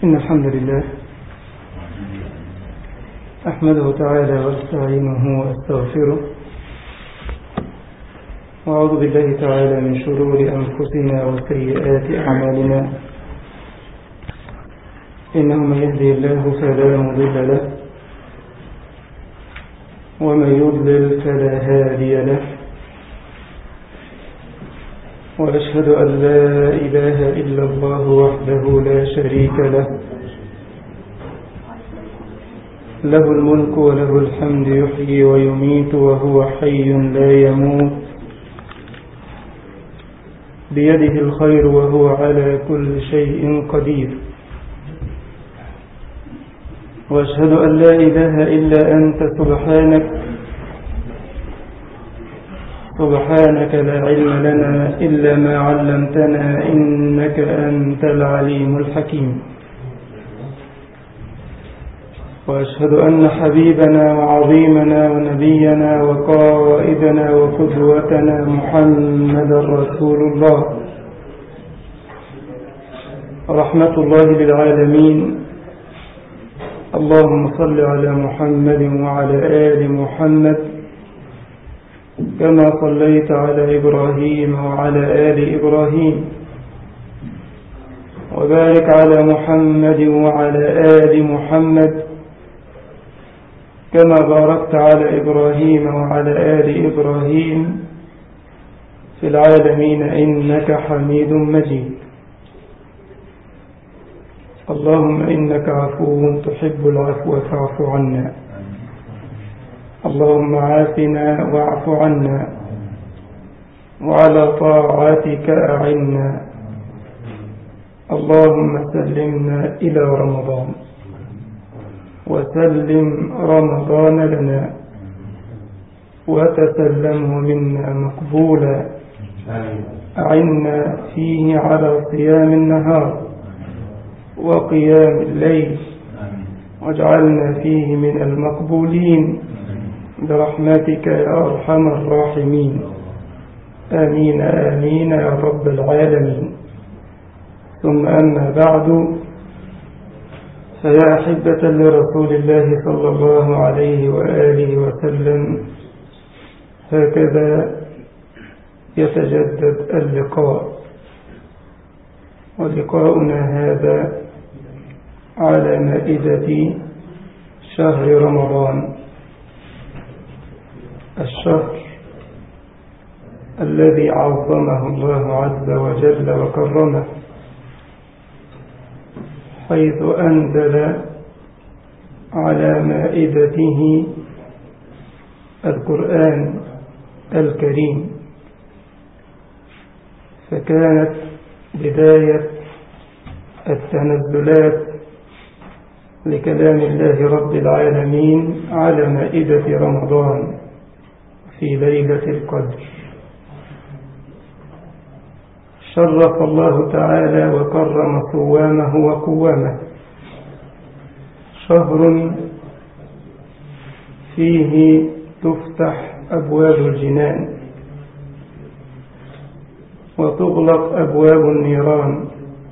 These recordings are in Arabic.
إن الحمد لله أحمده تعالى واستعينه واستغفره وأعوذ بالله تعالى من شرور أنفسنا وسيئات أعمالنا. إنه من يهدي الله فلا مضل له ومن يضلل فلا هادي له، وأشهد أن لا إله إلا الله وحده لا شريك له، له الملك وله الحمد يحيي ويميت وهو حي لا يموت، بيده الخير وهو على كل شيء قدير. وأشهد أن لا إله إلا أنت سبحانك لا علم لنا إلا ما علمتنا إنك أنت العليم الحكيم. وأشهد أن حبيبنا وعظيمنا ونبينا وقائدنا وقدوتنا محمد رسول الله، رحمة الله للعالمين. اللهم صل على محمد وعلى آل محمد كما صليت على إبراهيم وعلى آل إبراهيم، وبارك على محمد وعلى آل محمد كما باركت على إبراهيم وعلى آل إبراهيم في العالمين إنك حميد مجيد. اللهم إنك عفو تحب العفو فاعف عنا. اللهم عافنا واعف عنا، وعلى طاعتك أعنا. اللهم سلمنا إلى رمضان وسلم رمضان لنا، وتسلمه منا مقبولا. أعنا فيه على صيام النهار وقيام الليل، واجعلنا فيه من المقبولين برحمتك يا أرحم الراحمين. آمين آمين يا رب العالمين. ثم أما بعد، فيا أحبة لرسول الله صلى الله عليه وآله وسلم، هكذا يتجدد اللقاء، ولقاؤنا هذا على مائدة شهر رمضان، الشهر الذي عظمه الله عز وجل وكرمه، حيث أنزل على مائدته القرآن الكريم، فكانت بداية التنزلات لكلام الله رب العالمين على مائدة رمضان في ليلة القدر. شرف الله تعالى وكرم صوامه وقوامه، شهر فيه تفتح أبواب الجنان وتغلق أبواب النيران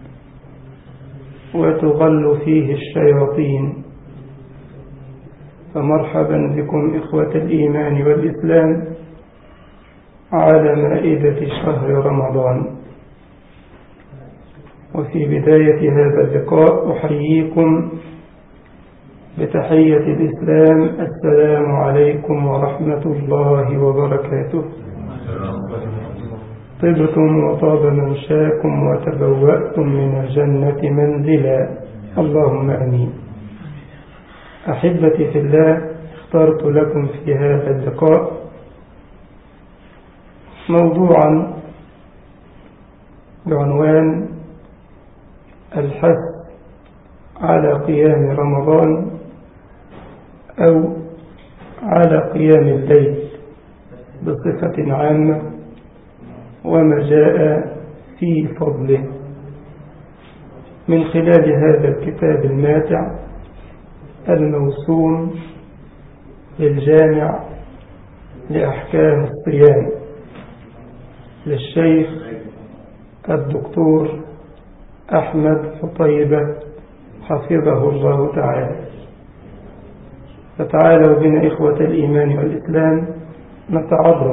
وتغل فيه الشياطين. فمرحبا بكم إخوة الإيمان والإسلام على مائدة شهر رمضان. وفي بداية هذا اللقاء أحييكم بتحية الإسلام: السلام عليكم ورحمة الله وبركاته. طبتم وطاب ممشاكم وتبوأتم من الجنة منزلا، اللهم آمين. أحبتي في الله، اخترت لكم في هذا اللقاء موضوعا بعنوان الحث على قيام رمضان أو على قيام الليل بصفة عامة، وما جاء في فضله من خلال هذا الكتاب الماتع الموسوم للجامع لأحكام الصيام للشيخ الدكتور أحمد حطيبة حفظه الله تعالى. فتعالوا بنا إخوة الإيمان والإسلام نتعرف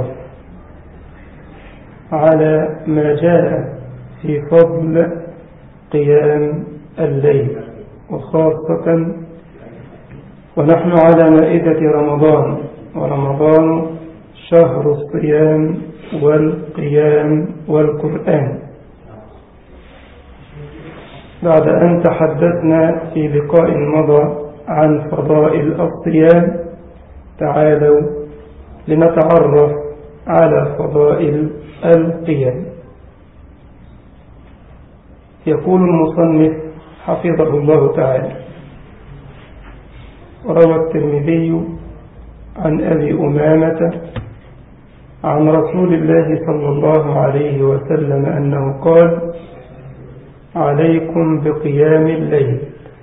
على ما جاء في فضل قيام الليل، وخاصة ونحن على مائدة رمضان، ورمضان شهر الصيام والقيام والقرآن. بعد أن تحدثنا في لقاء مضى عن فضائل الصيام، تعالوا لنتعرف على فضائل القيام. يقول المصنف حفظه الله تعالى: روى الترمذي عن أبي أمامة عن رسول الله صلى الله عليه وسلم أنه قال: عليكم بقيام الليل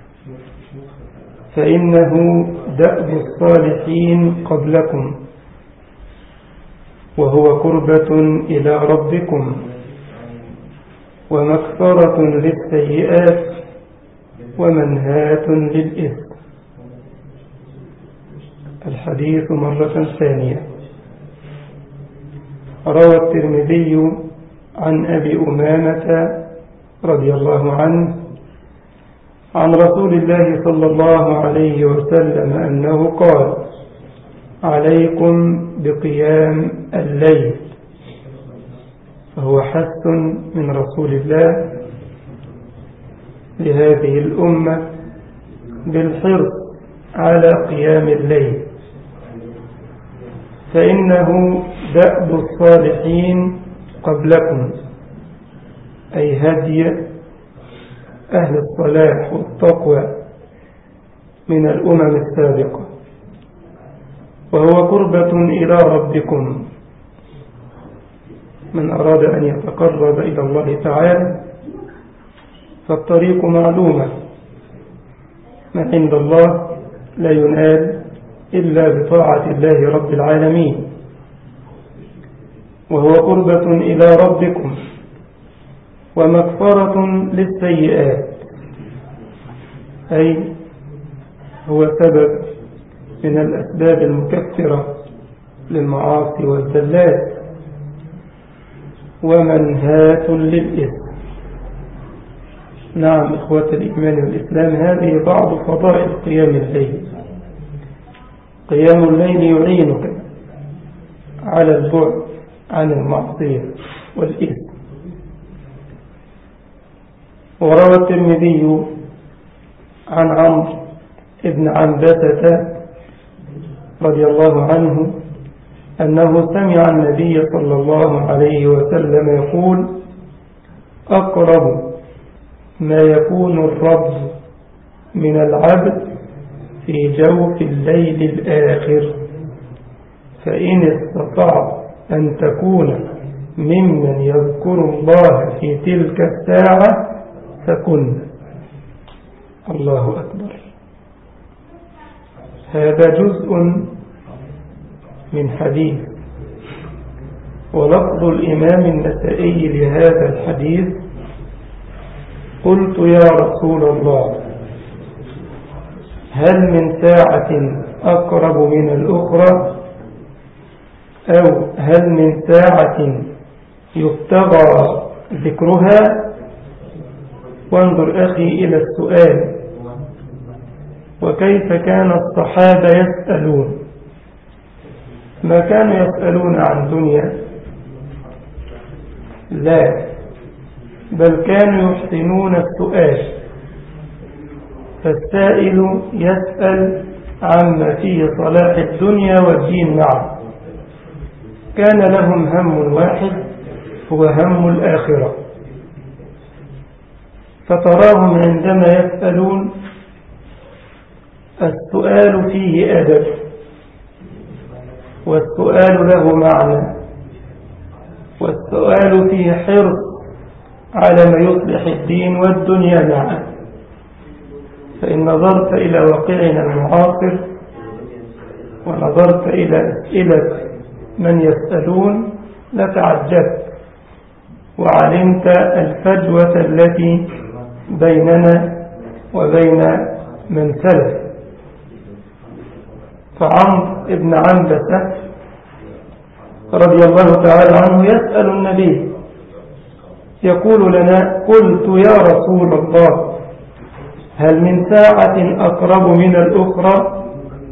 فإنه دأب الصالحين قبلكم، وهو قربة إلى ربكم ومكفرة للسيئات ومنهاة للإثم. الحديث مرة ثانية. روى الترمذي عن أبي أمامة رضي الله عنه عن رسول الله صلى الله عليه وسلم أنه قال: عليكم بقيام الليل. فهو حث من رسول الله لهذه الأمة بالحرص على قيام الليل، فإنه دأب الصالحين قبلكم، أي هدي أهل الصلاح والتقوى من الأمم السابقة، وهو قربة إلى ربكم. من أراد أن يتقرب إلى الله تعالى فالطريق معلومة، ما عند الله لا ينال إلا بطاعة الله رب العالمين، وهو قربة إلى ربكم ومكفرة للسيئات، أي هو سبب من الأسباب المكفرة للمعاصي والزلات، ومنهاة للإثم. نعم إخوة الإيمان والإسلام، هذه بعض فضائل قيام الليل. قيام الليل يعينك على البعد عن المعصية والإثم. وروى الترمذي عن عمرو بن عنبسة رضي الله عنه أنه سمع النبي صلى الله عليه وسلم يقول: أقرب ما يكون الرب من العبد في جوف الليل الآخر، فإن استطعت أن تكون ممن يذكر الله في تلك الساعة فكن. الله أكبر. هذا جزء من حديث، ولفظ الإمام النسائي لهذا الحديث: قلت يا رسول الله، هل من ساعة أقرب من الأخرى، أو هل من ساعة يبتغى ذكرها؟ وانظر أخي إلى السؤال، وكيف كان الصحابة يسألون؟ ما كانوا يسألون عن دنيا، لا، بل كانوا يحسنون السؤال. فالسائل يسأل عما فيه صلاح الدنيا والدين معا. كان لهم هم واحد هو هم الآخرة، فتراهم عندما يسألون السؤال فيه أدب، والسؤال له معنى، والسؤال فيه حرص على ما يصلح الدين والدنيا معا. فإن نظرت إلى واقعنا المعاصر ونظرت إلى أسئلة من يسألون لتعجبت، وعلمت الفجوة التي بيننا وبين من سلف. فعمرو بن عنبسة رضي الله تعالى عنه يسأل النبي يقول لنا: قلت يا رسول الله هل من ساعة أقرب من الأخرى؟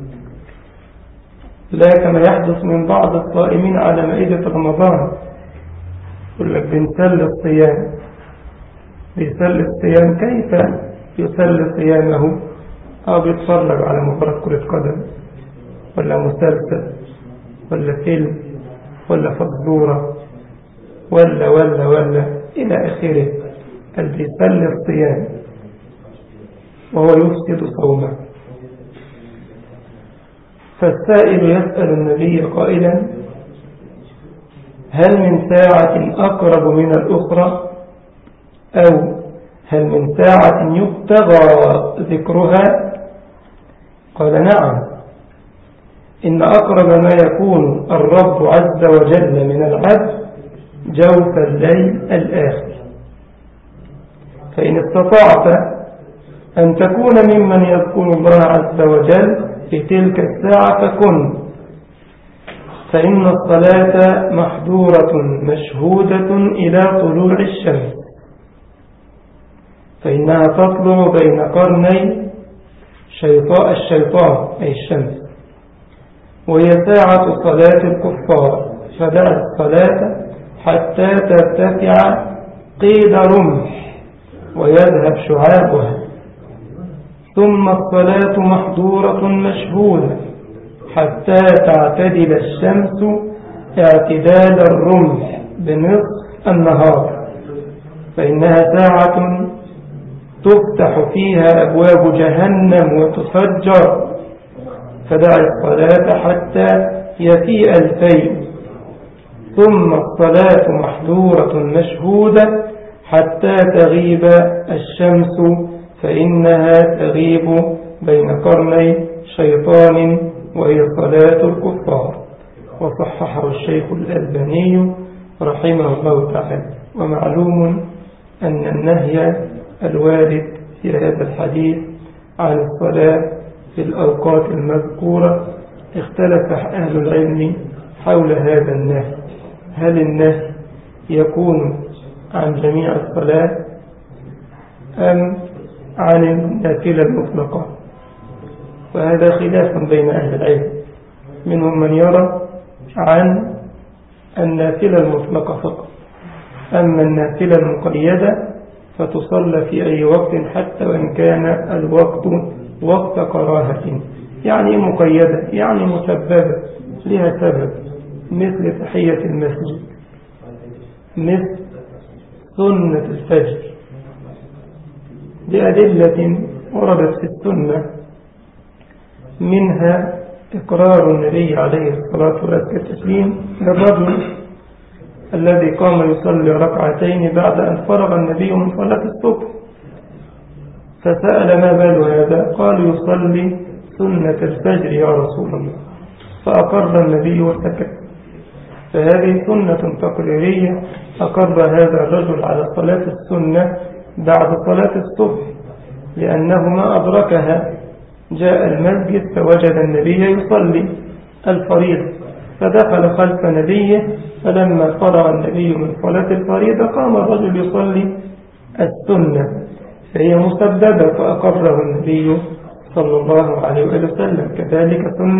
لا كما يحدث من بعض الصائمين على مائدة رمضان، يقول لك بنسل الصيام، بيسل الصيام. كيف يسل صيامه؟ أو بيتفرج على مباراة كرة قدم ولا مسلسل ولا فيلم ولا فزورة ولا إلى آخره. بيسل الصيام وهو يفسد صومه. فالسائل يسأل النبي قائلا: هل من ساعة أقرب من الأخرى؟ أو هل من ساعة يبتغى ذكرها؟ قال: نعم، إن أقرب ما يكون الرب عز وجل من العبد جوف الليل الآخر. فإن استطعت أن تكون ممن يذكر الله عز وجل في تلك الساعة فكن، فإن الصلاة محظورة مشهودة إلى طلوع الشمس، فإنها تطلع بين قرني الشيطان أي الشمس، وهي ساعة صلاة الكفار، فدع الصلاة حتى ترتفع قيد رمح ويذهب شعابها، ثم الصلاة محظورة مشهودة حتى تعتدل الشمس اعتدال الرمح بنصف النهار، فإنها ساعة تفتح فيها أبواب جهنم وتفجر، فدع الصلاة حتى يفيء الفيء، ثم الصلاة محظورة مشهودة حتى تغيب الشمس، فإنها تغيب بين قرني شيطان وهي صلاة الكفار. وصححه الشيخ الألباني رحمه الله تعالى. ومعلوم أن النهي الوارد في هذا الحديث عن الصلاة في الأوقات المذكورة اختلف أهل العلم حول هذا النهي. هل النهي يكون عن جميع الصلاة أم عن النافلة المطلقة؟ وهذا خلاف بين أهل العلم، منهم من يرى عن النافلة المطلقة فقط، أما النافلة المقيدة فتصلى في أي وقت حتى وإن كان الوقت وقت كراهة. يعني مقيدة، يعني مسببة لها سبب، مثل تحية المسجد، مثل سنة الفجر، بأدلة وردت في السنة، منها إقرار النبي عليه الصلاة والتسليم للرجل الذي قام يصلي ركعتين بعد أن فرغ النبي من صلاة الصبح، فسأل: ما بال هذا؟ قال: يصلي سنة الفجر يا رسول الله. فأقر النبي وسكت. فهذه سنة تقريرية أقر هذا الرجل على صلاة السنة بعد صلاة الصبح، لأنه ما أدركها. جاء المسجد فوجد النبي يصلي الفريضة، فدخل خلف نبيه، فلما فرغ النبي من صلاة الفريضة قام الرجل يصلي السنة، فهي مسببة فأقره النبي صلى الله عليه وسلم. كذلك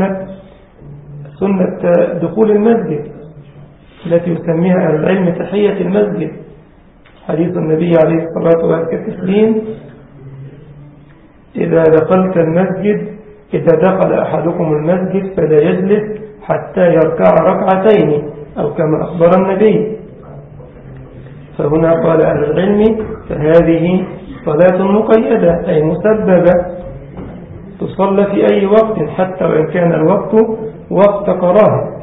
سنة دخول المسجد التي يسميها أهل العلم تحية المسجد، حديث النبي عليه الصلاة والتسليم: إذا دخلت المسجد، إذا دخل أحدكم المسجد فلا يجلس حتى يركع ركعتين، أو كما أخبر النبي. فهنا قال أهل العلم: فهذه صلاة مقيدة أي مسببة، تصلى في أي وقت حتى وإن كان الوقت وقت كراهة.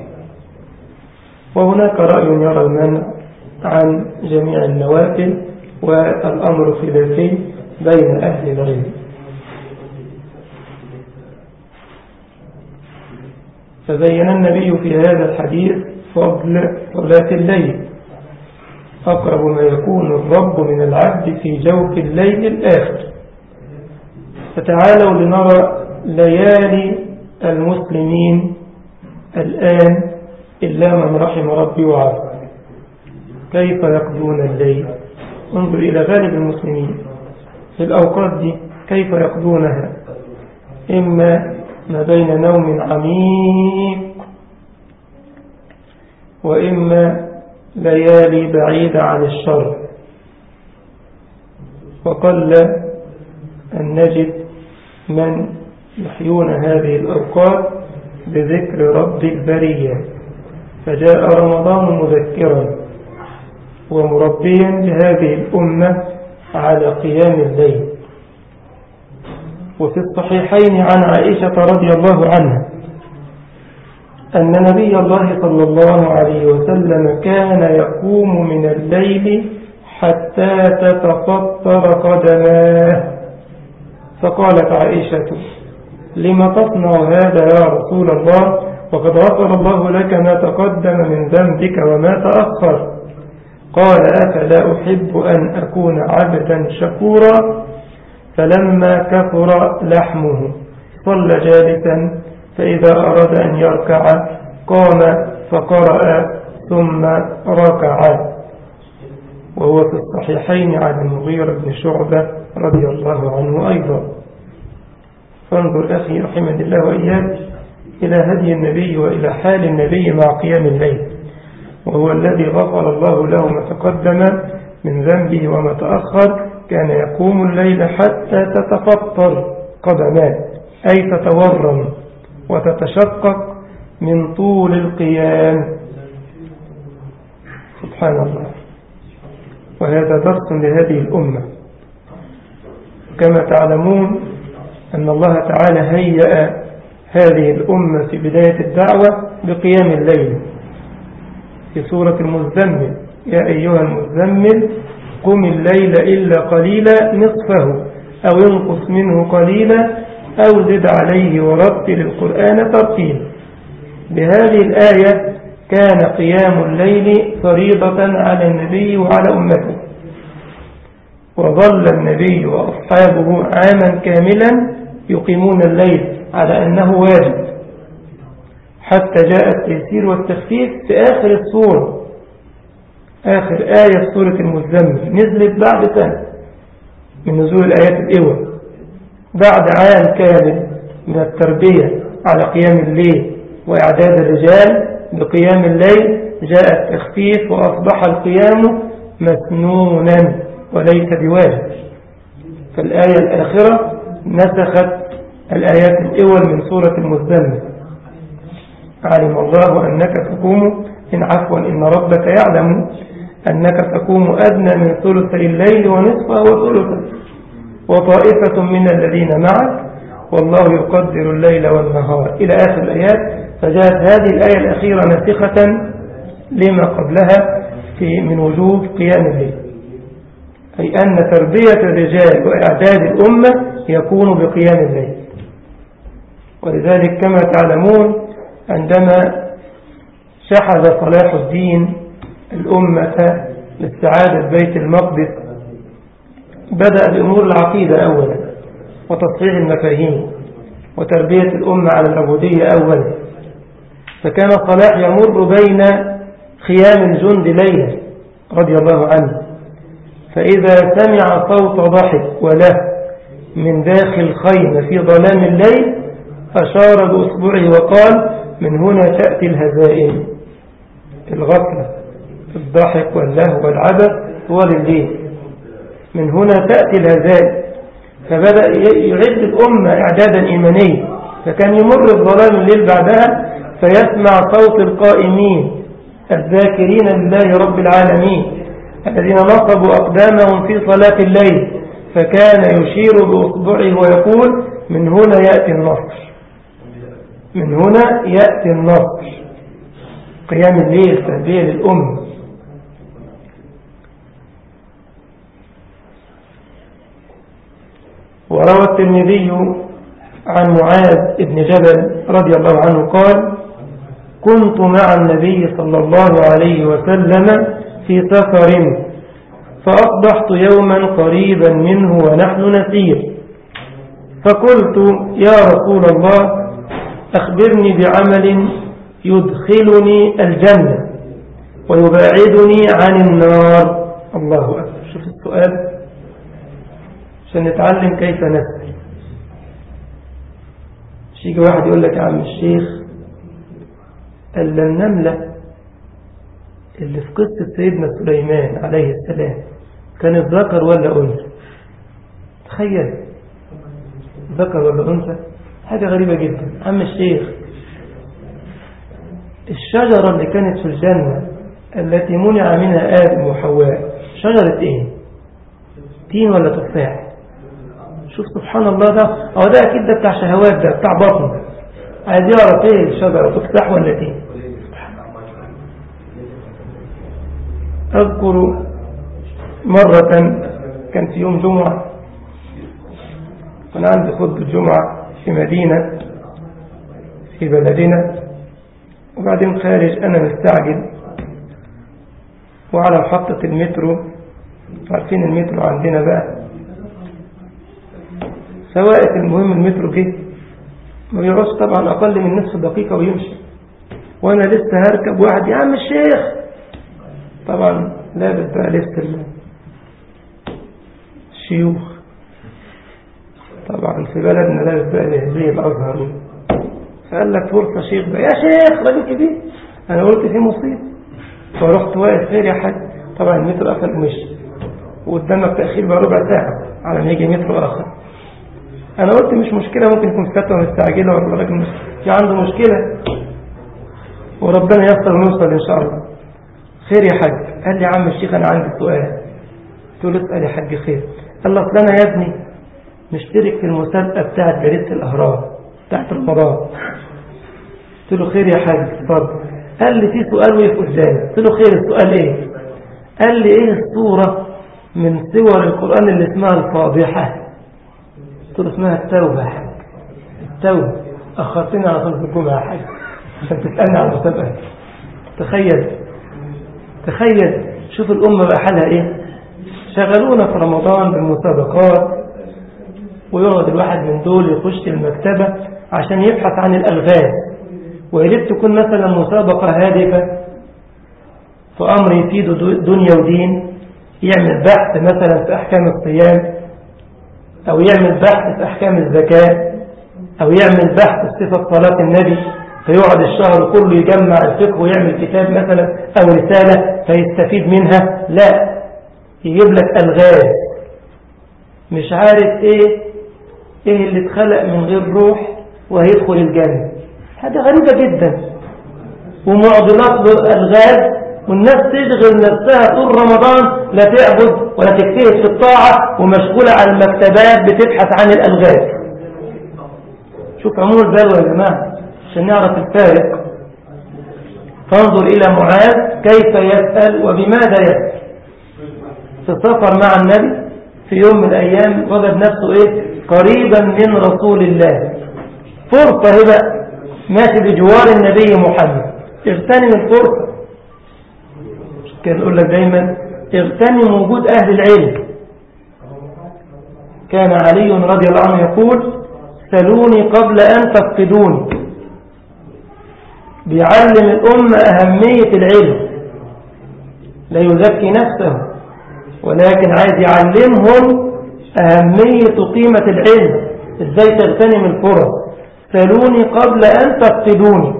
وهناك رأي يرى المنع عن جميع النوافل، والأمر خلافي بين أهل العلم. فبين النبي في هذا الحديث فضل صلاة الليل، أقرب ما يكون الرب من العبد في جوف الليل الآخر، فتعالوا لنرى ليالي المسلمين الآن إلا من رحم ربي وعافى كيف يقضون الليل. انظر إلى غالب المسلمين في الأوقات دي كيف يقضونها، إما ما بين نوم عميق وإما ليالي بعيدة عن الشر. وقل أن نجد من يحيون هذه الأوقات بذكر رب البرية. فجاء رمضان مذكرا ومربيا لهذه الأمة على قيام الليل. وفي الصحيحين عن عائشة رضي الله عنها أن نبي الله صلى الله عليه وسلم كان يقوم من الليل حتى تتفطر قدماه. فقالت عائشة: لم تصنع هذا يا رسول الله وقد غفر الله لك ما تقدم من ذنبك وما تأخر؟ قال: أفلا أحب أن أكون عبدا شكورا. فلما كثر لحمه صلى جالسا، فإذا أراد أن يركع قام فقرأ ثم ركع. وهو في الصحيحين عن المغيرة بن شعبة رضي الله عنه أيضا. فانظر أخي رحمه الله وإياك إلى هدي النبي وإلى حال النبي مع قيام الليل، وهو الذي غفر الله له ما تقدم من ذنبه وما تأخر. كان يقوم الليل حتى تتفطر قدماه، أي تتورم وتتشقق من طول القيام. سبحان الله. وهذا درس لهذه الأمة. كما تعلمون أن الله تعالى هيأ هذه الأمة في بداية الدعوة بقيام الليل في سورة المزمل: يا أيها المزمل قم الليل إلا قليلا نصفه أو ينقص منه قليلا أو زد عليه ورتل القرآن ترتيلا. بهذه الآية كان قيام الليل فريضة على النبي وعلى أمته، وظل النبي وأصحابه عاما كاملا يقيمون الليل على أنه واجب، حتى جاء التيسير والتخفيف في آخر السورة. آخر آية في سورة المزمل نزلت بعد سنة من نزول الآيات الأول، بعد عام كامل من التربية على قيام الليل وإعداد الرجال بقيام الليل. جاء التخفيف وأصبح القيام مسنونا وليس بواجب. فالآية الآخرة نسخت الآيات الأول من سورة المزمل: علم الله أنك تقوم إن ربك يعلم أنك تقوم أدنى من ثلثي الليل ونصفه وثلثه وطائفة من الذين معك والله يقدر الليل والنهار إلى آخر الآيات. فجاءت هذه الآية الأخيرة ناسخة لما قبلها من وجوب قيام الليل، أي أن تربية الرجال وإعداد الأمة يكون بقيام الليل. ولذلك كما تعلمون عندما شحذ صلاح الدين الأمة لاستعادة بيت المقدس بدأ بأمور العقيدة أولا وتصحيح المفاهيم وتربية الأمة على العبودية أولا. فكان صلاح يمر بين خيام الجند ليلا رضي الله عنه، فإذا سمع صوت ضحك وله من داخل خيمة في ظلام الليل أشار بأصبعه وقال: من هنا تأتي الهزائم، الغفلة، الضحك واللهو والعبث طوال الليل، من هنا تأتي الهزائم. فبدأ يعد الأمة إعدادا إيمانيا. فكان يمر الظلام الليل بعدها فيسمع صوت القائمين الذاكرين لله رب العالمين الذين نصبوا أقدامهم في صلاة الليل، فكان يشير بأصبعه ويقول: من هنا يأتي النصر، من هنا يأتي النصر. قيام الليل تربية للأمة. وروى الترمذي عن معاذ بن جبل رضي الله عنه قال: كنت مع النبي صلى الله عليه وسلم في سفر فأصبحت يوما قريبا منه ونحن نسير، فقلت يا رسول الله أخبرني بعمل يدخلني الجنة ويباعدني عن النار. الله أكبر. شوف السؤال عشان نتعلم كيف نسأل. مش يجي واحد يقول لك يا عم الشيخ النملة اللي في قصة سيدنا سليمان عليه السلام كانت ذكر ولا أنثى؟ تخيل، ذكر ولا أنثى؟ حاجة غريبة جدا. عم الشيخ الشجرة اللي كانت في الجنة التي منع منها آدم وحواء شجرة ايه؟ تين ولا تفاح؟ شوف سبحان الله، ده اكيد ده بتاع شهوات، ده بتاع بطن، عايز يعرف ايه الشجرة، تفاح ولا تين؟ اذكر مرة كان في يوم جمعة، كان عندي خطبة جمعة في مدينة في بلدنا، وبعدين خارج أنا مستعجل وعلى محطة المترو، عارفين المترو عندنا بقى سواء المهم المترو جه ما بيعوش طبعا أقل من نصف دقيقة ويمشي، وأنا لسه هركب، واحد يا عم الشيخ طبعا لابس بقى لسه الشيوخ طبعا في بلدنا لابس بقى زي الأزهر، فقال لك فرصة شيخ بقى، يا شيخ راجل كبير. أنا قلت في مصيبة، فرحت واقف خير يا حاج. طبعا المترو قفل ومشي، وقدامك تأخير بقى ربع ساعة على ما يجي مترو آخر. أنا قلت مش مشكلة، ممكن يكون فتوى مستعجلة ولا راجل في عنده مشكلة وربنا ييسر ونوصل إن شاء الله. خير يا حاج. قال لي يا عم الشيخ أنا عندي سؤال. قلت له اسأل يا حاج. خير. قال لي أصل أنا يا ابني مشترك في المسابقة بتاعت جريدة الأهرام بتاعت رمضان. قلت له خير يا حاج اتفضل. قال لي في سؤال وقف قدامي. قلت له خير، السؤال ايه؟ قال لي ايه السورة من سور القرآن اللي اسمها الفاضحة؟ قلت له اسمها التوبة يا حاج. التوبة. أخرتني على صلاة الجمعة يا حاج عشان تسألني على المسابقة. تخيل شوف الأمة بقى حالها ايه. شغلونا في رمضان بالمسابقات، ويقعد الواحد من دول يخش المكتبة عشان يبحث عن الألغاز، ويريد تكون مثلا مسابقة هادفة في أمر يفيد دنيا ودين، يعمل بحث مثلا في أحكام الصيام، أو يعمل بحث في أحكام الزكاة، أو يعمل بحث في صفة صلاة النبي، فيقعد الشهر كله يجمع الفقه ويعمل كتاب مثلا أو رسالة فيستفيد منها. لا، يجيب لك ألغاز مش عارف ايه اللي اتخلق من غير روح وهيدخل الجنة. هذا غريبة جدا، ومعضلات الغاز، والناس تشغل نفسها طول رمضان لا تعبد ولا تجتهد في الطاعة، ومشغولة على المكتبات بتبحث عن الألغاز. شوف عموم البلوى يا جماعة عشان نعرف الفارق. فانظر إلى معاذ كيف يسأل وبماذا يسأل. في سفر مع النبي في يوم من الأيام وجد نفسه ايه قريبا من رسول الله، فرصة هبة ماشي بجوار النبي محمد، اغتنم الفرصة. كان يقول لك دايما اغتنم وجود أهل العلم. كان علي رضي الله عنه يقول سلوني قبل أن تفقدوني. بيعلم الأمة أهمية العلم، لا يزكي نفسه ولكن عايز يعلمهم أهمية قيمة العلم، ازاي تغتنم الفرص. سلوني قبل أن تفقدوني.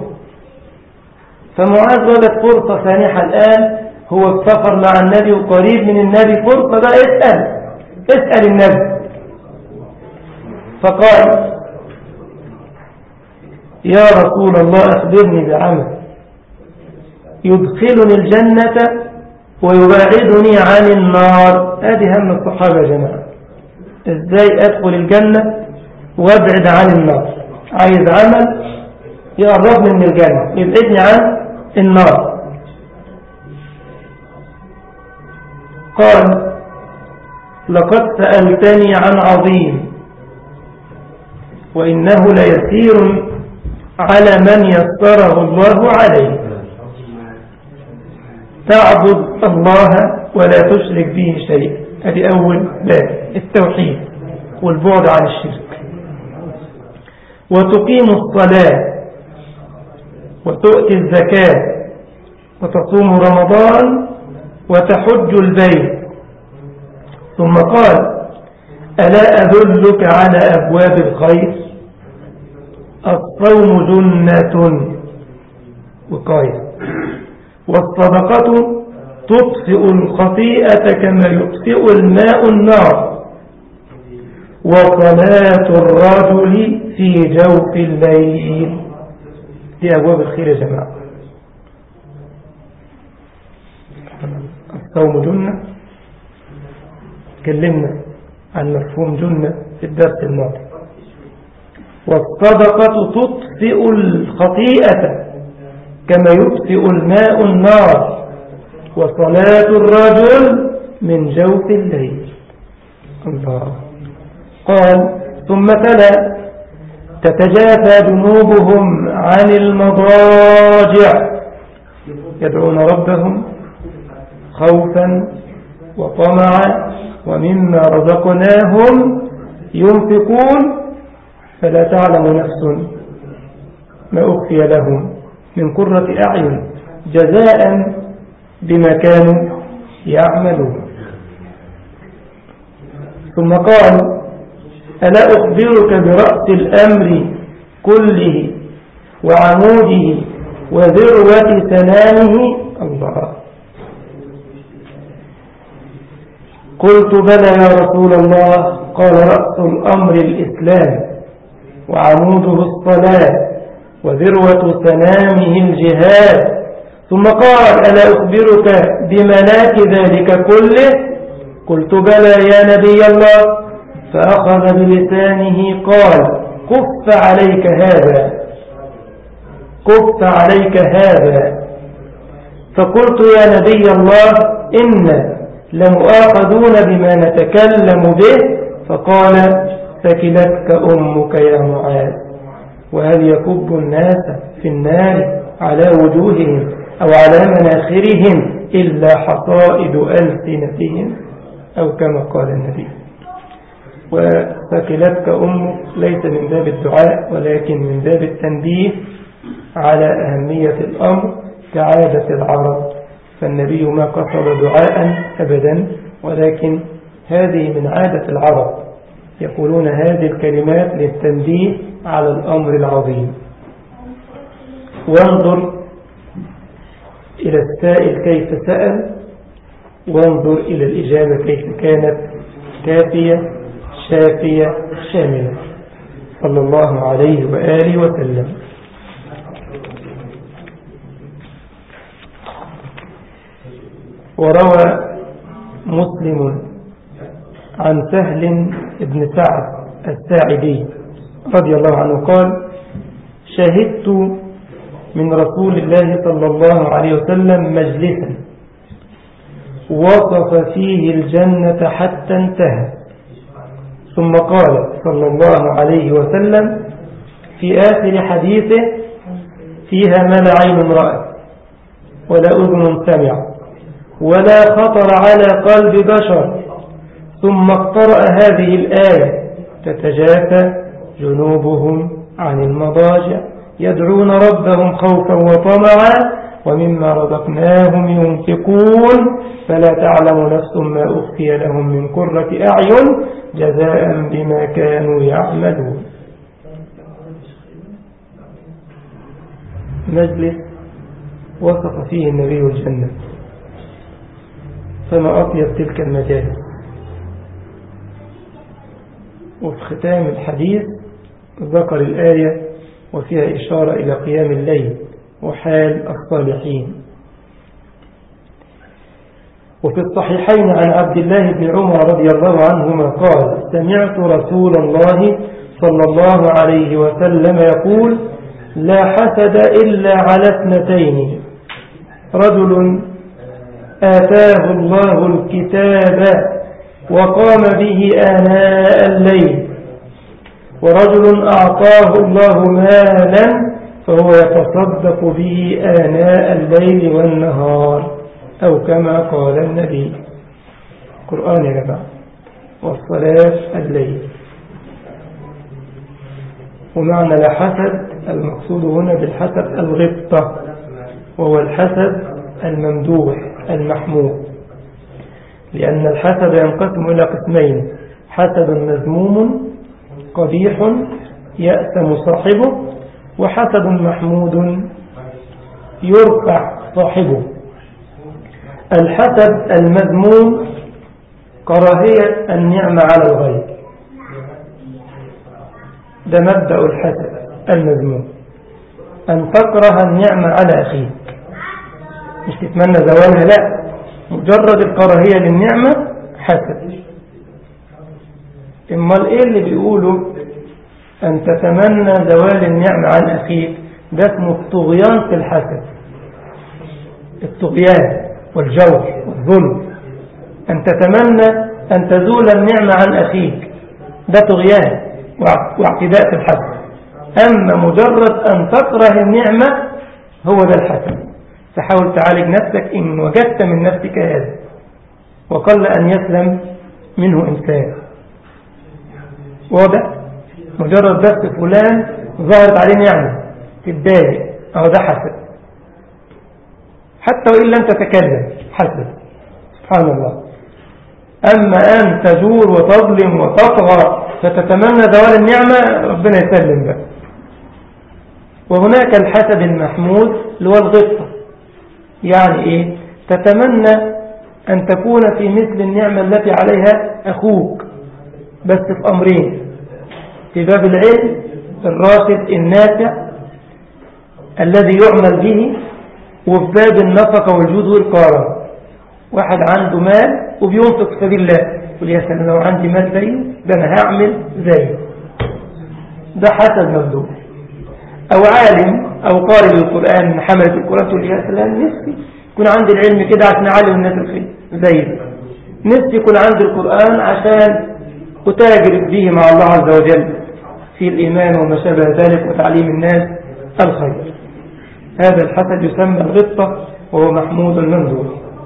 فمعاذ وجد فرصة سانحة الآن، هو السفر مع النبي وقريب من النبي، فرصة بقى اسأل النبي. فقال يا رسول الله أخبرني بعمل يدخلني الجنة ويباعدني عن النار. هذه هم الصحابة يا جماعة، ازاي ادخل الجنة وابعد عن النار. عايز عمل يقربني من الجنة يبعدني عن النار. قال لقد سألتني عن عظيم وإنه ليسير على من يسره الله عليه. تعبد الله ولا تشرك به شيء. هذه أول باب، التوحيد والبعد عن الشرك. وتقيم الصلاة وتؤتي الزكاة وتصوم رمضان وتحج البيت. ثم قال: ألا أدلك على أبواب الخير؟ الصوم جنة وقاية، والصدقة تطفئ الخطيئة كما يطفئ الماء النار، وصلاة الرجل في جوف الليل. دي أبواب الخير يا جماعة. الصوم جنة، تكلمنا عن مفهوم جنة في الدرس الماضي. والصدقة تطفئ الخطيئة كما يطفئ الماء النار، وصلاة الرجل من جوف الليل. الله. قال: ثم تلا: تتجافى جنوبهم عن المضاجع يدعون ربهم خوفا وطمعا ومما رزقناهم ينفقون فلا تعلم نفس ما أخفي لهم من قرة أعين جزاء بما كانوا يعملون. ثم قال: ألا أخبرك برأس الأمر كله وعموده وذروة سنامه؟ الله. قلت: بلى يا رسول الله. قال: رأس الأمر الإسلام، وعموده الصلاة، وذروة سنامه الجهاد. ثم قال: ألا أخبرك بملاك ذلك كله؟ قلت: بلى يا نبي الله. فأخذ بلسانه قال: كف عليك هذا، كف عليك هذا. فقلت: يا نبي الله، إن لمؤاخذون بما نتكلم به. فقال: ثكلتك أمك يا معاذ. وهل يكب الناس في النار على وجوههم أو على مناخرهم إلا حصائد ألسنتهم، أو كما قال النبي. وثكلتك أمك ليس من باب الدعاء، ولكن من باب التنبيه على أهمية الأمر كعادة العرب. فالنبي ما قصد دعاء أبدا، ولكن هذه من عادة العرب، يقولون هذه الكلمات للتنبيه على الأمر العظيم. وانظر إلى السائل كيف سأل، وانظر إلى الإجابة كيف كانت كافية شافية شاملة، صلى الله عليه وآله وسلم. وروى مسلم عن سهل بن سعد الساعدي رضي الله عنه قال: شهدت من رسول الله صلى الله عليه وسلم مجلسا وصف فيه الجنة حتى انتهى، ثم قال صلى الله عليه وسلم في آخر حديثه: فيها ما لا عين رأت ولا أذن سمعت ولا خطر على قلب بشر. ثم اقترأ هذه الآية: تتجافى جنوبهم عن المضاجع يدعون ربهم خوفا وطمعا ومما رزقناهم ينفقون فلا تعلم نفس ما أخفي لهم من قرة أعين جزاء بما كانوا يعملون. مجلس وصف فيه النبي الجنة، فما أطيب تلك المجالس. وفي ختام الحديث ذكر الآية وفيها إشارة إلى قيام الليل وحال الصالحين. وفي الصحيحين عن عبد الله بن عمر رضي الله عنهما قال: سمعت رسول الله صلى الله عليه وسلم يقول: لا حسد إلا على اثنتين: رجل آتاه الله الكتاب وقام به آناء الليل، ورجل أعطاه الله مالا فهو يتصدق به آناء الليل والنهار، أو كما قال النبي. قرآن يا جماعة. والصلاة الليل. ومعنى لا حسد المقصود هنا بالحسد الغبطة، وهو الحسد الممدوح المحمود، لأن الحسد ينقسم إلى قسمين: حسد مذموم قبيح يأثم صاحبه، وحسد محمود يرفع صاحبه. الحسد المذموم كراهية النعمة على الغير، ده مبدأ الحسد المذموم، أن تكره النعمة على أخيك، مش تتمنى زوالها، لا، مجرد الكراهية للنعمة حسد. امال ايه اللي بيقولوا أن تتمنى زوال النعمة عن أخيك؟ ده اسمه الطغيان في الحسد، الطغيان والجور والظلم، أن تتمنى أن تزول النعمة عن أخيك، ده طغيان واعتداء في الحسد. أما مجرد أن تكره النعمة هو ده الحسد. فحاول تعالج نفسك إن وجدت من نفسك هذا، وقل أن يسلم منه إنسان. واضح؟ مجرد بس فلان ظهرت عليه نعمة تتضايق، أو ده حسد، حتى وإن لم تتكلم حسد، سبحان الله. أما أن تجور وتظلم وتطغى فتتمنى زوال النعمة، ربنا يسلم بقى. وهناك الحسد المحمود اللي هو الغبطة، يعني إيه؟ تتمنى أن تكون في مثل النعمة التي عليها أخوك، بس في أمرين: في باب العلم الراشد النافع الذي يعمل به، وفي باب النفقة والجود والكرم. واحد عنده مال وبينفق في سبيل الله، يقول يا سلام لو عندي مال زيه ده أنا هعمل زيه، ده حسد ممدوح. أو عالم أو قارئ القرآن، حملة القرآن، تقول يا سلام نفسي يكون عندي العلم كده عشان أعلم الناس الخير زيه، نفسي يكون عندي القرآن عشان أتاجر به مع الله عز وجل في الإيمان وما شابه ذلك وتعليم الناس الخير. هذا الحسد يسمى الغبطة، وهو محمود ممدوح.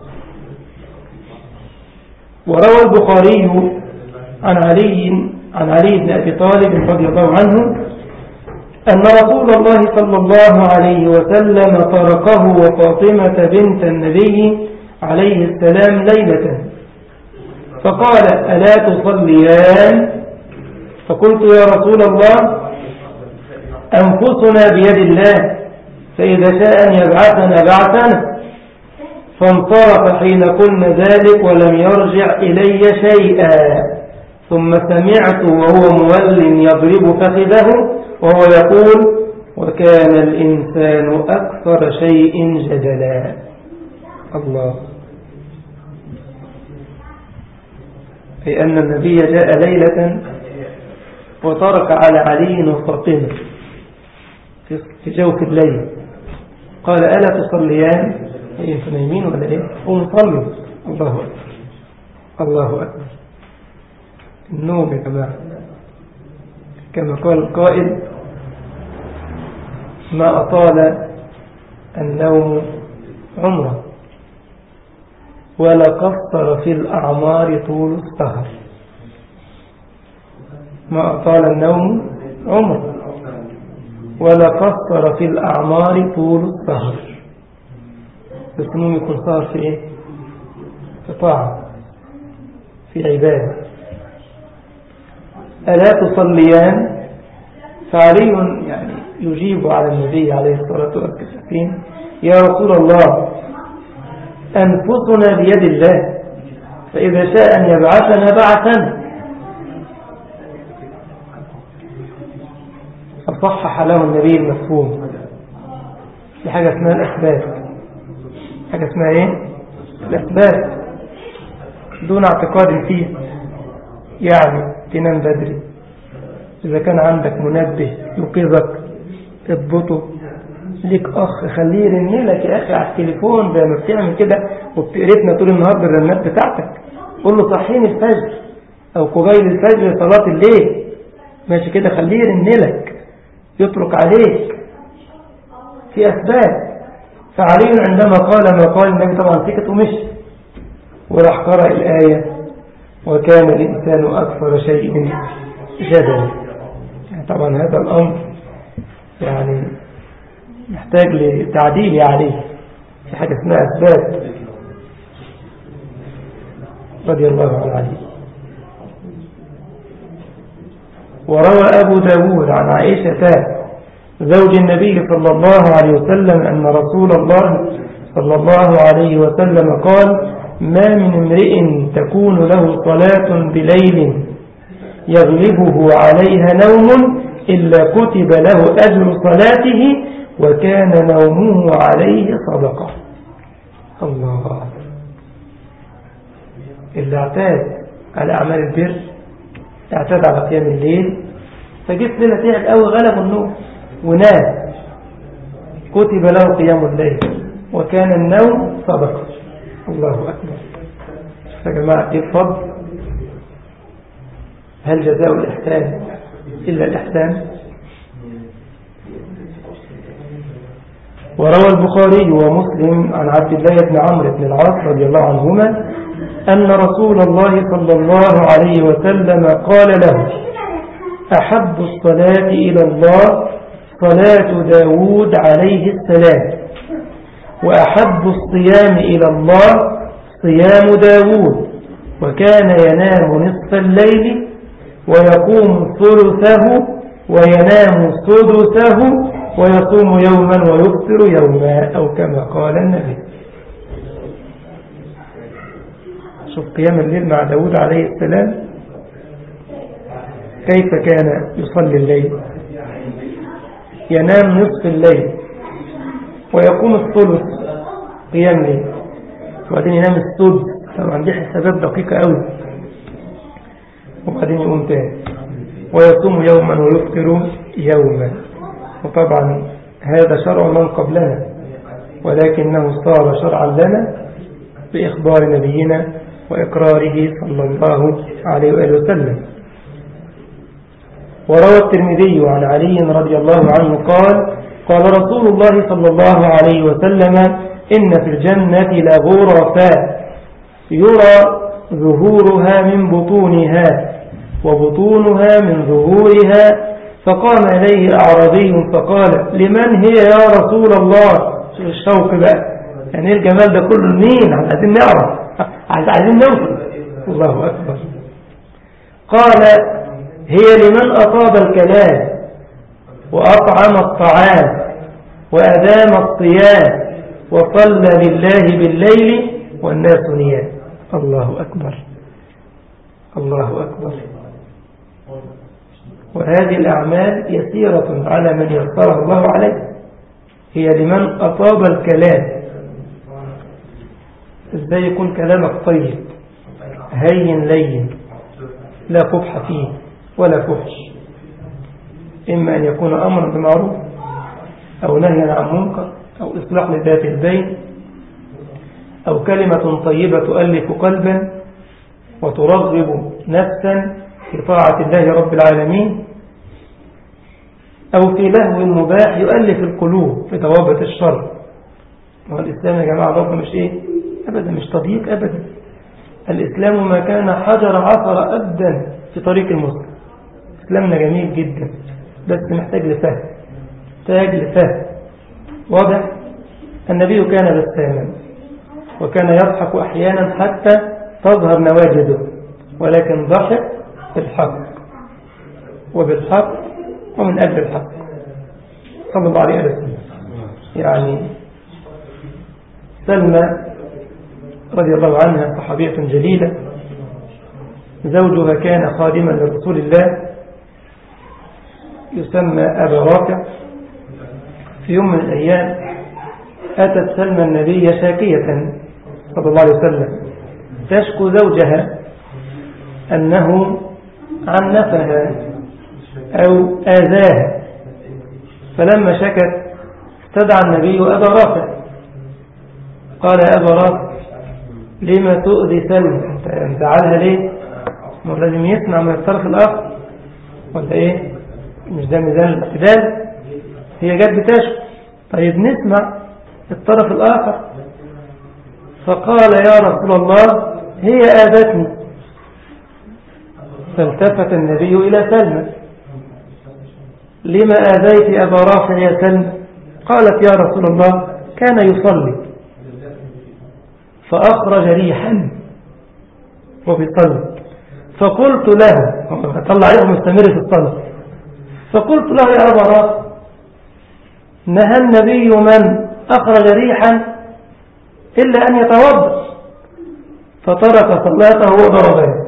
وروى البخاري عن علي بن أبي طالب رضي الله عنه أن رسول الله صلى الله عليه وسلم تركه وفاطمة بنت النبي عليه السلام ليلة، فقال: ألا تصليان؟ فقلت: يا رسول الله، أنفسنا بيد الله، فإذا شاء أن يبعثنا بعثنا. فانصرف حين قلنا ذلك ولم يرجع إلي شيئا، ثم سمعت وهو مول يضرب فخذه وهو يقول: وكان الإنسان أكثر شيء جدلا. الله. أي أن النبي جاء ليلة وترك على علي وفاطمة في جوف الليل، قال: ألا تصليان؟ أي أنتم نايمين ولا إيه؟ قوموا صلوا. الله أكبر، الله أكبر. النوم يا جماعة، كما قال القائل: ما أطال النوم عمره، ولا قصر في الأعمار طول السهر. ما أطال النوم عمره، ولا قصر في الأعمار طول السهر. بس النوم يكون سهر في إيه؟ في طاعة، في عبادة. ألا تصليان؟ فعلي يعني يجيب على النبي عليه الصلاة والسلام: يا رسول الله، أنفسنا بيد الله، فإذا شاء أن يبعثنا بعثنا. فصحح له النبي المفهوم. في حاجة اسمها الأسباب، حاجة اسمها إيه؟ الأسباب دون اعتقاد فيه. يعني تنام بدري، إذا كان عندك منبه يوقظك اضبطه. ليك أخ خليه يرن لك يا أخي على التليفون زي ما بتعمل كده وبتقرفنا طول النهار بالرنات بتاعتك، قول له صحيني الفجر أو قبيل الفجر صلاة الليل، ماشي كده، خليه يرن لك يترك عليك. في أسباب. فعلي عندما قال ما قال النبي طبعا سكت ومشي، وراح قرأ الآية: وكان الإنسان أكثر شيء جدلا. طبعا هذا الأمر يعني محتاج لتعديل عليه، في حاجة اسمها أسباب رضي الله عنه عليه. وروى أبو داود عن عائشة زوج النبي صلى الله عليه وسلم أن رسول الله صلى الله عليه وسلم قال: ما من امرئ تكون له صلاة بليل يغلبه عليها نوم إلا كتب له أجر صلاته وكان نومه عليه صدقة. الله، اللي اعتاد على أعمال البر، اعتاد على قيام الليل، فجيت ليلة تعب قوي غلب النوم ونام، كتب له قيام الليل وكان النوم صدقة. الله أكبر. يا جماعة ايه الفضل؟ هل جزاء الإحسان إلا الإحسان؟ وروى البخاري ومسلم عن عبد الله بن عمرو بن العاص رضي الله عنهما أن رسول الله صلى الله عليه وسلم قال له: أحب الصلاة إلى الله صلاة داود عليه السلام، وأحب الصيام إلى الله صيام داود، وكان ينام نصف الليل ويقوم ثلثه وينام سدسه ويصوم يوما ويفطر يوما، أو كما قال النبي. شوف قيام الليل مع داود عليه السلام كيف كان يصلي الليل، ينام نصف الليل ويقوم الثلث قيام ليل، وبعدين ينام السدس، طبعا دي حسابات دقيقة قوي، وبعدين يقوم تاني ويصوم يوما ويفطر يوما. وطبعا هذا شرع من قبلنا، ولكنه صار شرعا لنا بإخبار نبينا وإقراره صلى الله عليه وآله وسلم. وروى الترمذي عن علي رضي الله عنه قال: قال رسول الله صلى الله عليه وسلم: إن في الجنة لغرفا يرى ظهورها من بطونها وبطونها من ظهورها. فقام إليه أعرابي فقال: لمن هي يا رسول الله؟ الشوق بقى، يعني الجمال ده كله لمين؟ عايزين نعرف، عايزين نوصل. الله أكبر. قال: هي لمن أطاب الكلام وأطعم الطعام وأدام الصيام وصلى لله بالليل والناس نيام. الله أكبر، الله أكبر. وهذه الأعمال يسيرة على من يسره الله عليه. هي لمن أطاب الكلام. ازاي يكون كلامك طيب هين لين لا قبح فيه ولا فحش؟ إما أن يكون أمرا بمعروف أو نهيا عن منكر أو إصلاح لذات البين أو كلمة طيبة تؤلف قلبا وترغب نفسا في طاعة الله رب العالمين، أو في لهو مباح يؤلف القلوب في ضوابط الشر. والإسلام يا جماعة برضه مش إيه أبدا، مش تضييق أبدا. الإسلام ما كان حجر عثر أبدا في طريق المسلم. إسلامنا جميل جدا، بس محتاج لفهم، محتاج لفهم واضح. النبي كان بساما وكان يضحك أحيانا حتى تظهر نواجذه، ولكن ضحك بالحق وبالحق ومن أجل الحق صلى الله عليه وسلم. يعني سلمى رضي الله عنها صحابية جليلة، زوجها كان خادما لرسول الله يسمى أبا رافع. في يوم من الأيام أتت سلمى النبي شاكية صلى الله عليه وسلم تشكو زوجها أنه عنفها أو آذاها، فلما شكت استدعى النبي أبا رافع. قال: يا أبا رافع لما تؤذي سلمى؟ أنت زعلها ليه؟ ما لازم يسمع من الطرف الآخر ولا إيه؟ مش ده ميزان الاعتدال؟ هي جت بتشكو، طيب نسمع الطرف الآخر. فقال: يا رسول الله هي آذتني. فالتفت النبي إلى سلمى لما آذيت أبا رافع يا سلمى؟ قالت يا رسول الله كان يصلي فأخرج ريحا وبيصلي، فقلت له، طلع عليه مستمر في الصلاة، فقلت له يا أبا رافع نهى النبي من أخرج ريحا إلا أن يتوضأ، فترك صلاته وضربه.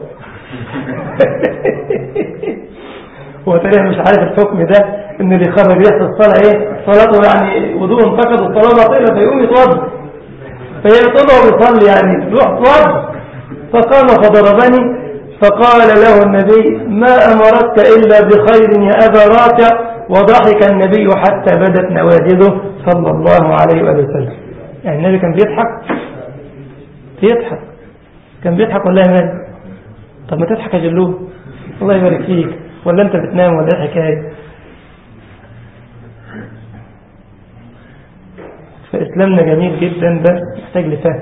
هو تاريخ مش عارف الحكم ده، ان اللي يخرج ريحة الصلاة ايه صلاته، يعني وضوء انتقد الصلاة باطلة فيقوم يتوضأ، فيقول له بيصلي يعني روح توضأ، فقام فضربني، فقال له النبي ما أمرتك إلا بخير يا أبا رافع، وضحك النبي حتى بدت نواجذه صلى الله عليه وسلم. يعني النبي كان بيضحك كان بيضحك ولا يمال؟ طب ما تضحك يا جلوه، الله يبارك فيك، ولا انت بتنام ولا ايه الحكايه؟ فإسلامنا جميل جدا بس محتاج لفهم.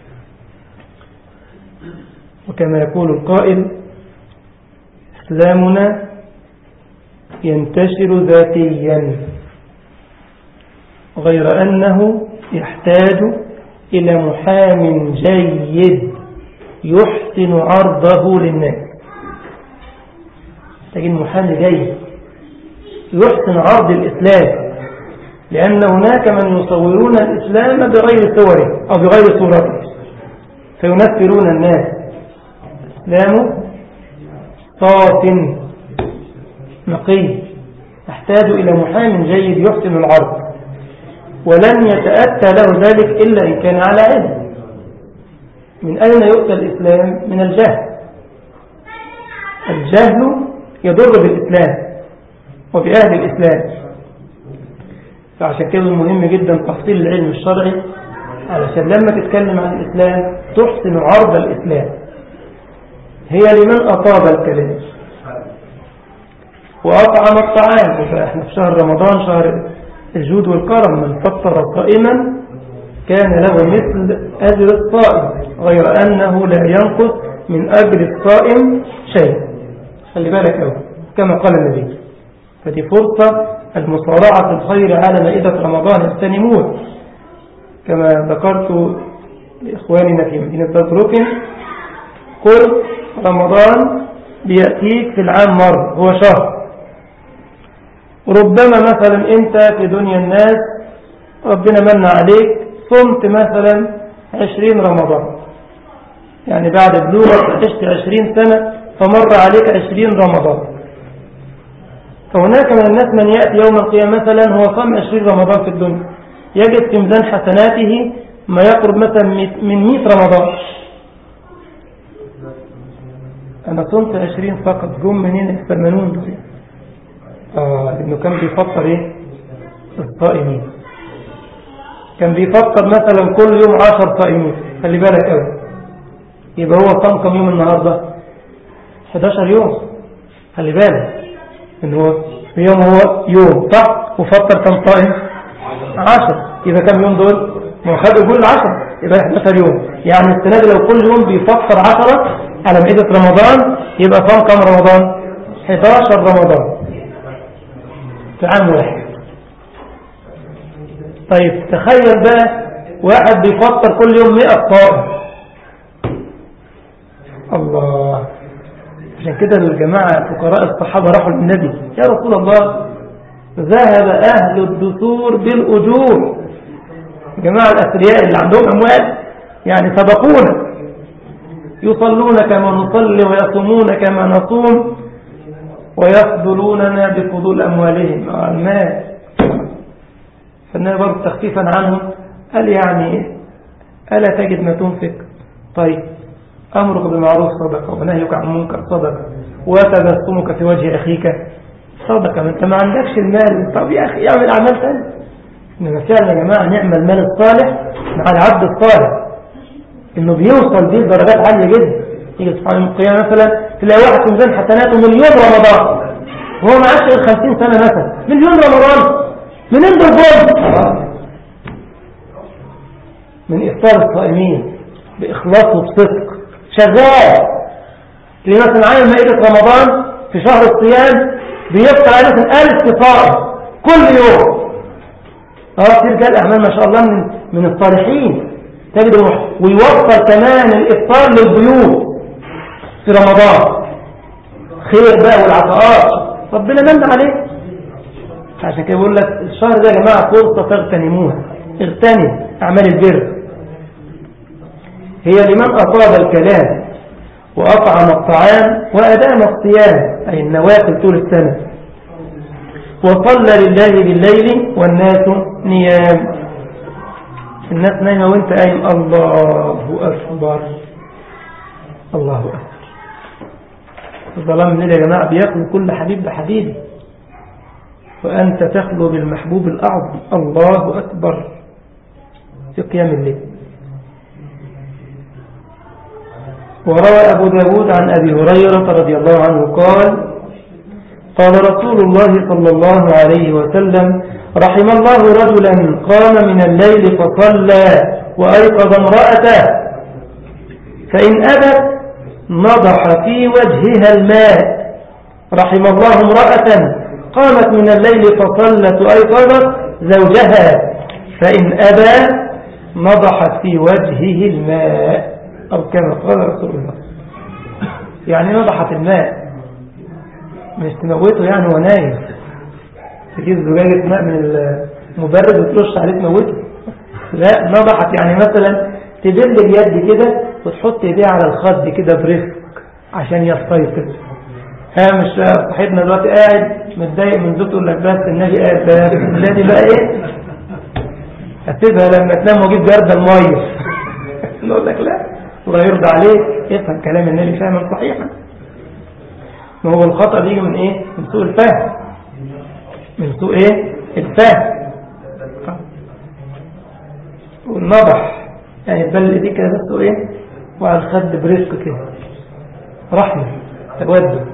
وكما يقول القائل إسلامنا ينتشر ذاتيا، غير أنه يحتاج إلى محام جيد يحسن عرضه للناس. تجد محامي جيد يحسن عرض الإسلام، لأن هناك من يصورون الإسلام بغير صوره أو بغير صورته فينفرون الناس. الإسلام صاف نقي، يحتاج إلى محام جيد يحسن العرض، ولن يتأتى له ذلك إلا إن كان على علم. من أين يؤتى الإسلام؟ من الجهل. الجهل يضر بالإسلام وبأهل الإسلام. فعشان كده مهم جدا تحصيل العلم الشرعي، علشان لما تتكلم عن الإسلام تحسن عرض الإسلام. هي لمن أطاب الكلام وأطعم الطعام. فإحنا في شهر رمضان شهر الجود والكرم، من فطر صائما كان له مثل أجر الصائم، غير أنه لا ينقص من أجر الصائم شيء. خلي بالك أوي كما قال النبي. فدي فرصة المصارعة في الخير على مائدة رمضان، اغتنموه. كما ذكرت لإخواننا في مدينة بازروكن، قل رمضان بيأتيك في العام مرة، هو شهر. ربما مثلا انت في دنيا الناس ربنا من عليك صمت مثلا 20 رمضان، يعني بعد بلوغك عشت 20 سنة فمر عليك 20 رمضان. فهناك من الناس من يأتي يوم القيامة مثلا هو صام 20 رمضان في الدنيا، يجد في ميزان حسناته ما يقرب مثلا من 100 رمضان. أنا صمت 20 فقط، جم منين 80؟ لأنه كان بيفطر إيه؟ الصائمين. كان بيفطر مثلا كل يوم 10 صائمين. خلي بالك أوي، يبقى هو صام كم يوم النهاردة؟ 11 يوم. خلي بالك إن هو يوم هو يوم صح، وفطر كم صائم؟ 10. يبقى كم يوم دول؟ ما خدوا كل 10 يبقى 11 يوم. يعني السنة دي لو كل يوم بيفطر 10 على مائدة رمضان يبقى صام كم رمضان؟ 11 رمضان في عام واحد. طيب تخيل بقى واحد بيفطر كل يوم 100 صائم. الله. عشان كده الجماعة فقراء الصحابة راحوا للنبي، يا رسول الله ذهب أهل الدثور بالأجور. الجماعة الأثرياء اللي عندهم أموال يعني سبقونا، يصلون كما نصلي ويصومون كما نصوم ويفضلوننا بفضول أموالهم المال. فالنبي برضه تخفيفا عنهم قال يعني ألا تجد ما تنفق؟ طيب أمرك بالمعروف صدقة، ونهيك عن منكر صدقة، وتبسمك في وجه أخيك صدقة. ما أنت ما عندكش المال، طب يا أخي اعمل أعمال ثانية. إنما فعلا يا جماعة نعم المال الصالح مع العبد الصالح، إنه بيوصل بيه درجات عالية جدا. يجي سبحان القيامة مثلا تلاقي واحد في ميزان حسناته مليون رمضان، وهو ما عاش 50 سنة مثلا. مليون رمضان منين دول؟ من إفطار الصائمين بإخلاص وبصدق شغال. اللي مثلا عامل مائدة رمضان في شهر الصيام بيفطر عليه مثلا 1000 صائم كل يوم. تلك الأعمال ما شاء الله من الصالحين تجد ويوفر كمان الإفطار للضيوف في رمضان، خير بقى والعطاءات ربنا من عليه. عشان كده بقول لك الشهر ده يا جماعة فرصة تغتنموها، اغتنم أعمال البر. هي لمن أطاب الكلام وأطعم الطعام وأدام الصيام أي النوافل طول السنة، وصلى لله بالليل والناس نيام. الناس نايمة وانت قايم الله أكبر الله أكبر. الظلام الليل يا جماعة بيخلو كل حبيب بحبيبه، وأنت تخلو بالمحبوب الأعظم الله أكبر في قيام الليل. وروى أبو داود عن أبي هريرة رضي الله عنه قال قال رسول الله صلى الله عليه وسلم رحم الله رجلا قام من الليل فصلى وأيقظ امرأته فإن أبت نضح في وجهها الماء. رحم الله امرأة قامت من الليل فصلت وأيقظت زوجها فإن أبى نضحت في وجهه الماء أو كما قال رسول الله. يعني نضحت الماء مش تموته يعني ونايم تجيب زجاجة ماء من المبرد وترش عليه تموته، لا نضحت يعني مثلا تبل اليد كده وتحط ايديها على الخد كده برفق عشان يستيقظ. مش صاحبنا دلوقتي قاعد متضايق من زوجته يقول لك بس النبي قاعد بس النبي بقى ايه هسيبها لما تنام واجيب جردة الميه نقول لك لا الله يرضى عليك افهم كلام النبي فهما صحيحا. ما هو الخطأ بيجي من ايه؟ من سوء الفهم، من سوء ايه؟ الفهم. والنضح يعني تبل دي كده بس ايه وعلى الخد برزق كده رحمة تودد.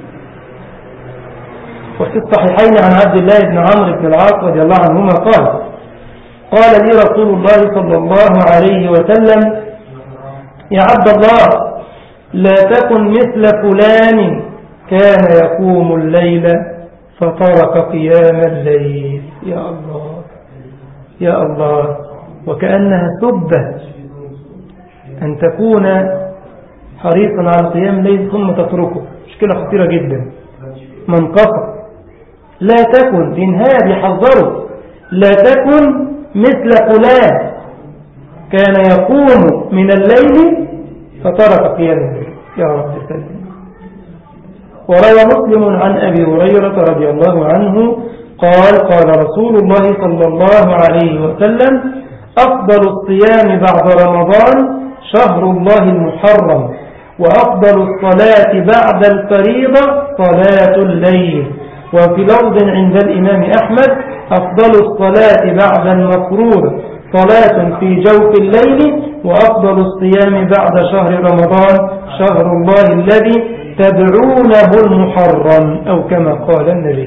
وفي الصحيحين عن عبد الله بن عمرو بن العاص رضي الله عنهما قال لي رسول الله صلى الله عليه وسلم يا عبد الله لا تكن مثل فلان كان يقوم الليل فترك قيام الليل. يا الله يا الله، وكأنها سبة أن تكون حريصا على قيام الليل ثم تتركه، مشكلة خطيرة جدا منقصة. لا تكن إنها بيحذره لا تكن مثل فلان كان يقوم من الليل فترك قيام الليل. يا رب سلم. وروى مسلم عن أبي هريرة رضي الله عنه قال رسول الله صلى الله عليه وسلم أفضل الصيام بعد رمضان شهر الله المحرم، وأفضل الصلاة بعد الفريضة صلاة الليل. وفي لفظ عند الإمام أحمد أفضل الصلاة بعد المفروض صلاة في جوف الليل، وأفضل الصيام بعد شهر رمضان شهر الله الذي تدعونه المحرم أو كما قال النبي.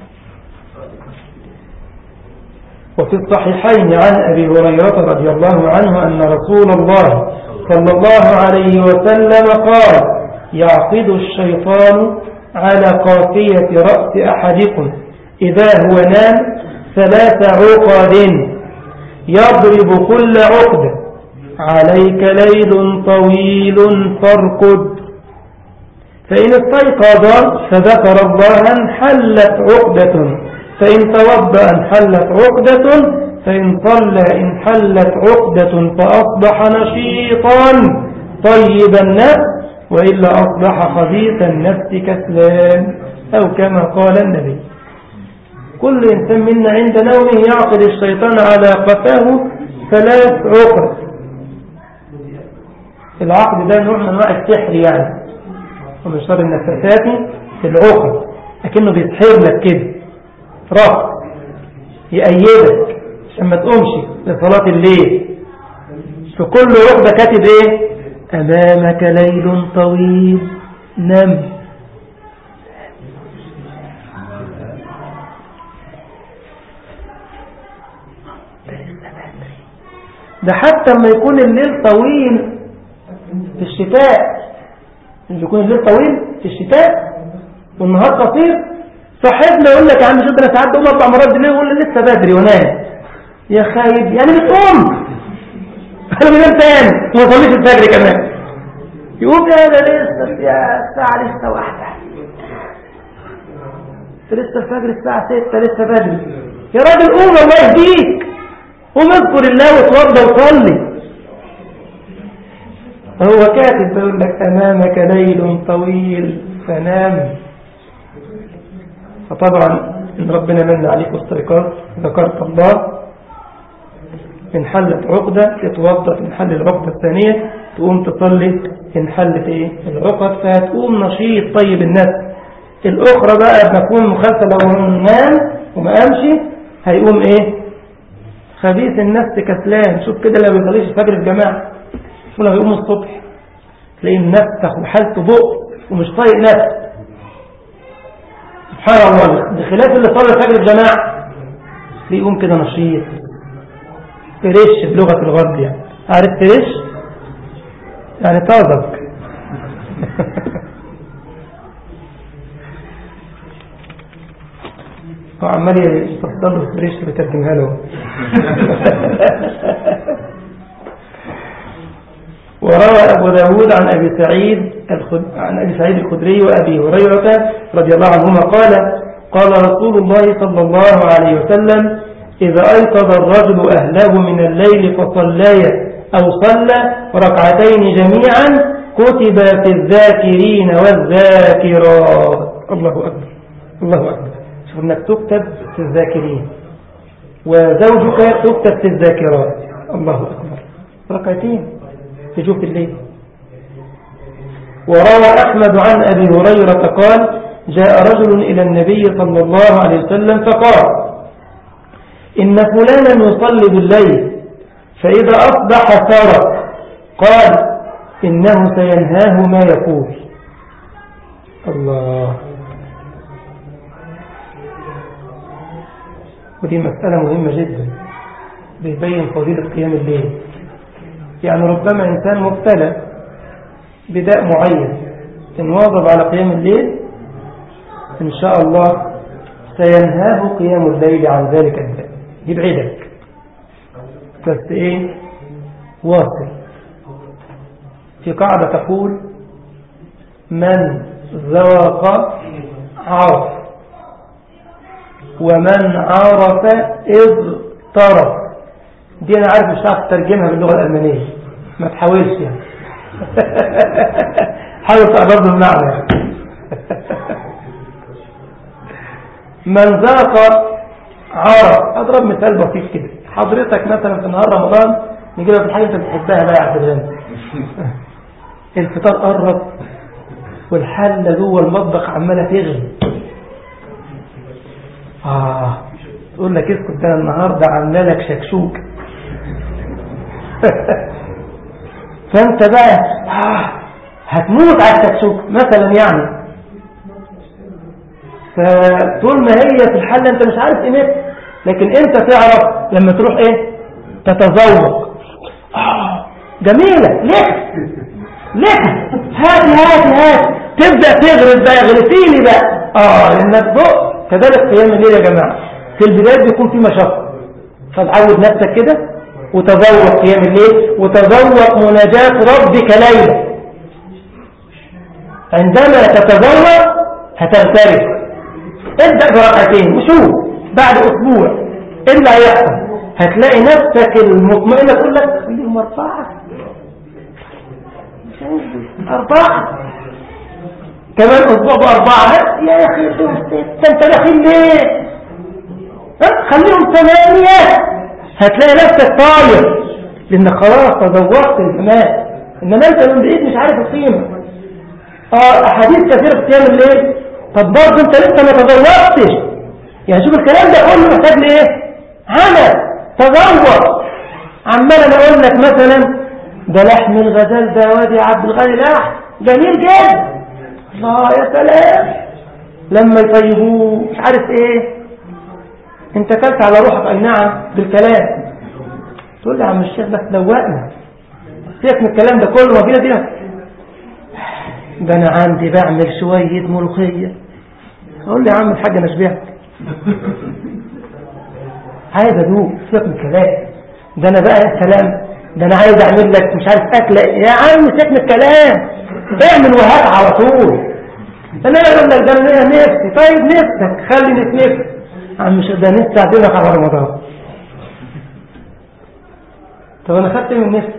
وفي الصحيحين عن أبي هريرة رضي الله عنه أن رسول الله صلى الله عليه وسلم قال يعقد الشيطان على قافية رأس أحدكم إذا هو نام 3 عقد يضرب كل عقدة عليك ليل طويل فارقد، فإن استيقظ فذكر الله انحلت عقدة، فإن توضأ انحلت عقدة، فإن صلى انحلت عقدة فأصبح نشيطا طيب النفس، وإلا أصبح خبيث النفس كسلان أو كما قال النبي. كل إنسان منا عند نومه يعقد الشيطان على قفاه 3 عقد. العقد ده نوع من أنواع السحر يعني، ومن شر النفسات في العقد، لكنه بيسحر لك كده رأس يأيدك عشان ما تقومش لصلاة الليل. في كل عقدة كاتب ايه؟ أمامك ليل طويل نم. ده حتى لما يكون الليل طويل في الشتاء، اللي يكون الليل طويل في الشتاء والنهار قصير صاحبنا يقول لك يا عم شوف انا ساعات بقوم 4 مرات بالليل ويقول لي لسه بدري ونام. يا خايب يعني بتقوم انا بنام تاني وما صليش الفجر كمان. يقوم يا ده لسه يا الساعه لسه 1 لسه الفجر الساعه 6 لسه بدري. يا راجل قوم الله يهديك، قوم اذكر الله وتوضى وصلي. هو كاتب بيقول لك امامك ليل طويل فنام. فطبعا ان ربنا من عليك واستيقظت ذكرت الله إن حلت عقدة تتوضأ، إن حل العقدة الثانية تقوم تصلي، إن حلت إيه العقد فهتقوم نشيط طيب النفس. الأخرى بقى بنكون مخالفة لو نام وما أمشي هيقوم إيه خبيث النفس كسلان. شوف كده لو بيصليش الفجر الجماعة شوف لو هيقوم الصبح تلاقيه نفسه وحالته بؤس ومش طايق نفس. سبحان الله. بخلاف اللي صلى الفجر الجماعة بيقوم كده نشيط فريش بلغة الغرب. يعني عارف فريش يعني طازج. هو عمال يفضل فريش بترجمها له. وروى أبو داود عن أبي سعيد الخدري وأبي هريرة رضي الله عنهما قال رسول الله صلى الله عليه وسلم إذا أيقظ الرجل أهله من الليل فصليا أو صلى ركعتين جميعا كتب في الذاكرين والذاكرات. الله أكبر الله أكبر. شوف أنك تكتب في الذاكرين وزوجك تكتب في الذاكرات. الله أكبر. ركعتين تجوف الليل. وروى أحمد عن أبي هريرة قال جاء رجل إلى النبي صلى الله عليه وسلم فقال إن فلانا يصلي بالليل فإذا أصبح سرق. قال إنه سينهاه ما يقول. الله. ودي مسألة مهمة جدا بيبين فضيلة قيام الليل. يعني ربما إنسان مبتلى بداء معين إن واظب على قيام الليل إن شاء الله سينهاه قيام الليل عن ذلك الداء. يبعدك بس إيه واصل. في قاعدة تقول من ذاق عرف ومن عرف اضطرف. دي أنا عارف مش هعرف ترجمها باللغة الألمانية ما تحاولش يعني. حاول تقرب المعنى. من ذاق عرف. أضرب مثال بسيط كده. حضرتك مثلا في نهار رمضان نجيب لك الحاجة انت بتحبها بقى يا عبد الغني. الفطار قرب والحلة جوه المطبخ عمالة تغلي. تقول لك اسكت ده النهارده عامله لك شكشوك. فانت بقى هتموت على الشكشوك مثلا يعني. فطول ما هي في الحلة انت مش عارف قيمتها لكن انت تعرف لما تروح ايه تتذوق. جميلة ليه هاتي تبدأ تغرب بقى غرفيني بقى لانك ذوق. كذلك قيام الليل يا جماعة في البداية بيكون في مشقة فتعود نفسك كده وتذوق قيام الليل وتذوق مناجاة ربك ليلا. عندما تتذوق هتغترف. ابدأ بركعتين وشوف بعد أسبوع إيه اللي هيحصل. هتلاقي نفسك المطمئنة تقول لك خليهم 4 كمان أسبوع ب4 يا أخي أنت داخل ليه خليهم 8. هتلاقي نفسك طاير لأنك خلاص تذوقت الجمال. إنما أنت من بعيد مش عارف القيمة. أحاديث كثيرة في قيام الليل. طب برضه أنت لسه ما تذوقتش. يعني شوف الكلام ده كله محتاج لإيه عمل تذوق. عمال أنا أقول لك مثلا ده لحم الغزال ده وادي عبد الغني لحم جميل جدا. الله يا سلام لما يطيبوه مش عارف ايه. انت كلت على روحك اي نعم بالكلام. تقول لي عم الشيخ بس دوقنا سيبك من الكلام ده كله. ما فينا ده انا عندي بعمل شوية ملوخية أقول لي يا عم الحاج أنا شبعت، عايز أدوق سيبك من الكلام ده. أنا بقى يا سلام، ده أنا عايز أعمل لك مش عارف أكلة يا عم، سيبك من الكلام، اعمل وهات على طول. أنا أقول لك ده أنا نفسي، طيب نفسك خلي نفسك عم، مش ده نفسي أعزمك على رمضان. طب أنا خدت من نفسي،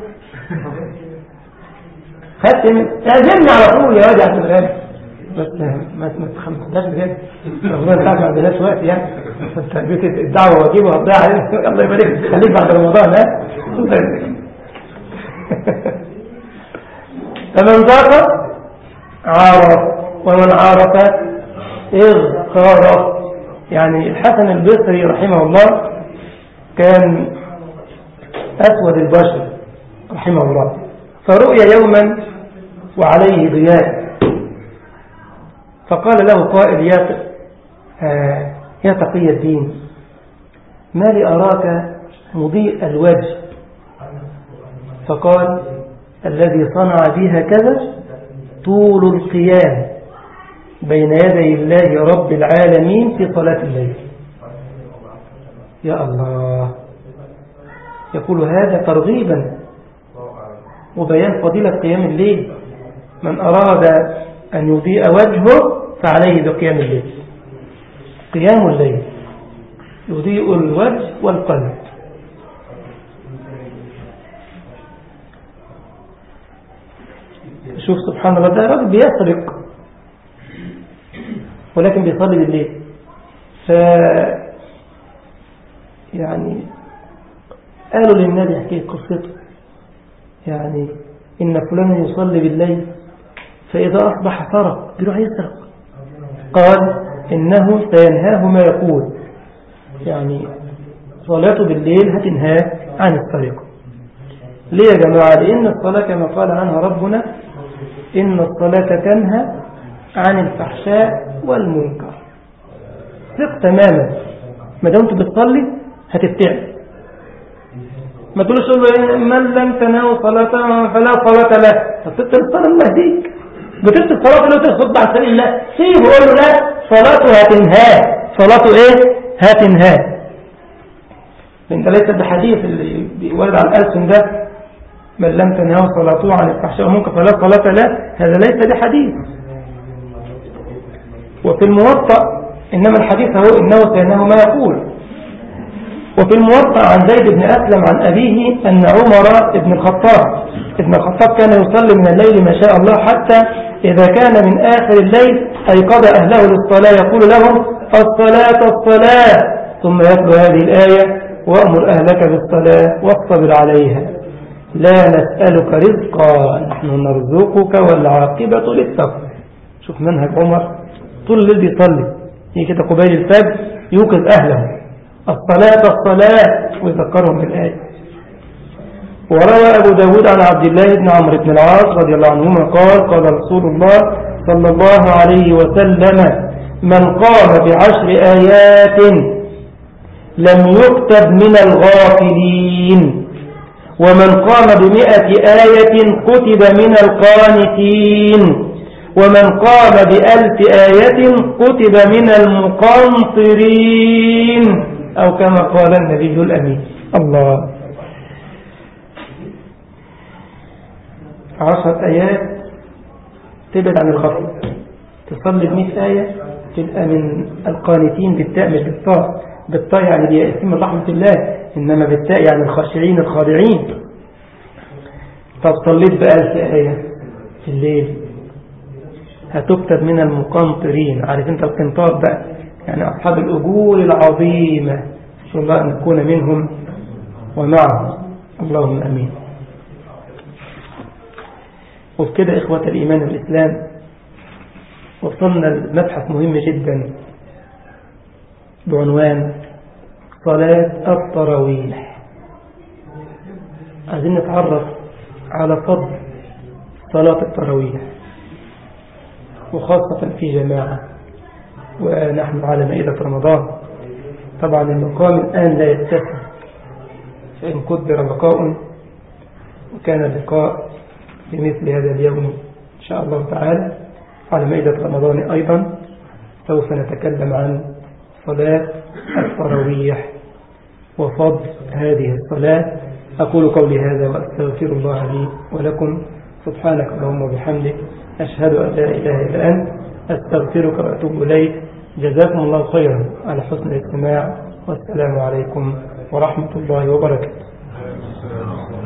خدت من اعزمني على طول يا واد عبد الغالي، بس ما تخمسناش بجد، ربنا بتاعك ما عندناش وقت يعني، تربية الدعوة واجبه هتضيع عليك، الله يبارك خليك بعد رمضان. ها فمن ذاق عرف، ومن عرف اغترف. يعني الحسن البصري رحمه الله كان أسود البشر رحمه الله، فرؤي يوما وعليه ضياء، فقال له قائل يا تقي الدين، ما لي أراك مضيء الوجه؟ فقال الذي صنع بها كذا طول القيام بين يدي الله رب العالمين في صلاة الليل. يا الله، يقول هذا ترغيبا وبيان فضيلة قيام الليل. من أراد أن يضيء وجهه فعليه بقيام الليل. قيام الليل يضيء الوجه والقلب. شوف سبحان الله، ده راجل بيسرق ولكن بيصلي بالليل. يعني قالوا للنبي يحكي قصته، يعني إن فلانا يصلي بالليل فإذا أصبح سرق، بيروح يسرق. قال إنه سينهاه ما يقول، يعني صلاته بالليل هتنهاه عن السرقة. ليه يا جماعة؟ لأن الصلاة كما قال عنها ربنا إن الصلاة تنهى عن الفحشاء والمنكر. ثق تماما، ما دمت بتصلي هتبتعد. ما تقولش من لم تنهوا صلاة فلا صلاة له. فبتبتل الصلاة الله يهديك، بتبتل الصلاة اللي تخطب عن سبيل الله، سيبه قول له لا، صلاته هتنهاه. صلاته ايه؟ هتنهاه. انت ليس بحديث اللي بيورد على الألسن ده من لم تنهوا صلاته عن الفحشاء والمنكر فلا صلاة له، هذا ليس بحديث. وفي الموطأ إنما الحديث هو إنه سينهى ما يقول. وفي الموطأ عن زيد بن أسلم عن أبيه أن عمر ابن الخطاب كان يصلي من الليل ما شاء الله، حتى إذا كان من آخر الليل أيقظ أهله للصلاة يقول لهم الصلاة، ثم يتلو هذه الآية وأمر أهلك بالصلاة واصطبر عليها لا نسألك رزقا نحن نرزقك والعاقبة للتقوى. شوف منهج عمر، طول الليل بيصلي، يجي كده قبيل الفجر يوقظ أهله الصلاة ويذكرهم بالآية. وروى أبو داود عن عبد الله بن عمرو بن العاص رضي الله عنهما قال رسول الله صلى الله عليه وسلم من قام ب10 آيات لم يكتب من الغافلين، ومن قام ب100 آية كتب من القانتين، ومن قام ب1000 آية كتب من المقنطرين، أو كما قال النبي الأمين. الله، 10 آيات تبعد عن الغفل، تصلي ب100 آية تبقى من القانتين بالتاء مش بالطاء. بالطاء يعني بيأتي من رحمة الله، إنما بالتاء يعني الخاشعين الخاضعين. طب صليت ب1000 آية في الليل هتكتب من المقنطرين. عارف انت القنطار بقى، يعني أصحاب الأجور العظيمة، إن شاء الله أن نكون منهم ومعهم، اللهم أمين. وبكده إخوة الإيمان والإسلام وصلنا لمبحث مهم جدا بعنوان صلاة التراويح. عايزين نتعرف على فضل صلاة التراويح، وخاصة في جماعة ونحن على مائدة رمضان. طبعا المقام الآن لا يتسع، فإن قدر لقاء وكان اللقاء بمثل هذا اليوم إن شاء الله تعالى على مائدة رمضان أيضا سوف نتكلم عن صلاة التراويح وفضل هذه الصلاة. أقول قولي هذا وأستغفر الله لي ولكم. سبحانك اللهم وبحمدك، أشهد أن لا إله إلا أنت، أستغفرك وأتوب إليك. جزاكم الله خيرا على حسن الاستماع، والسلام عليكم ورحمة الله وبركاته.